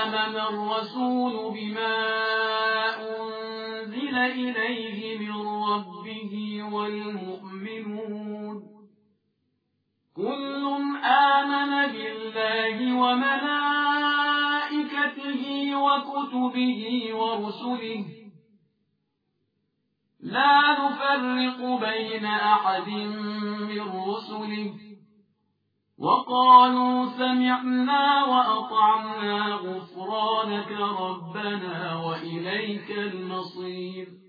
آمن الرسول بما أنزل إليه من ربه والمؤمنون كل آمن بالله وملائكته وكتبه ورسله لا نفرق بين أحد من رسله وقالوا سمعنا وأطعنا غفرانك ربنا وإليك المصير